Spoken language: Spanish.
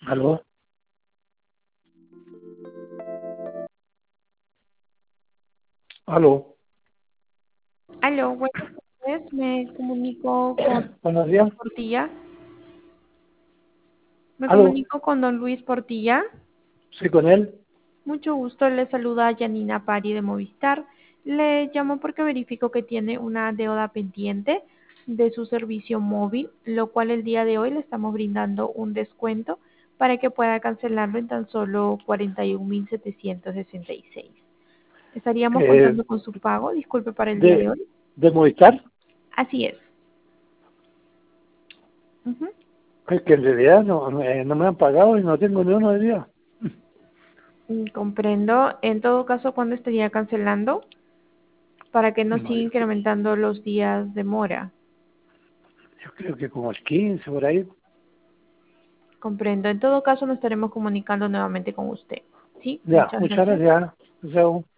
¿Aló? ¿Aló? Aló, buenas tardes. Me comunico con Buenos días. Portilla. Me ¿Aló? comunico con don Luis Portilla. ¿Sí con él? Mucho gusto. Le saluda Janina Pari de Movistar. Le llamo porque verifico que tiene una deuda pendiente de su servicio móvil, lo cual el día de hoy le estamos brindando un descuento para que pueda cancelarlo en tan solo 41.766. Estaríamos Eh, contando con su pago, disculpe, para el día de de, hoy. de Movistar. Así es. Ujú. Es que en realidad no me han pagado y no tengo ni uno de día. Comprendo. En todo caso, ¿cuándo estaría cancelando? Para que no No, siga incrementando los días de mora. yo creo que como el 15 por ahí. Comprendo. En todo caso, nos estaremos comunicando nuevamente con usted. ¿Sí? Ya, Muchas muchas gracias. gracias. Chao.